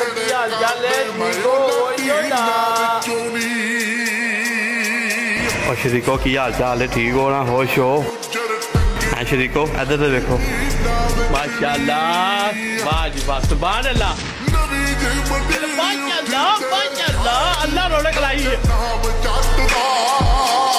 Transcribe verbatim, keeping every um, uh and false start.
ਕੀ ਹਾਲ ਚਾਲ ਹੈ ਠੀਕ ਹੋ और शरीको की हाल चाल है ठीक हो ना होश हो है शरीको इधर तो देखो माशाल्लाह वाह जी वाह सुभान अल्लाह माशाल्लाह माशाल्लाह अल्लाह रौनक लाई है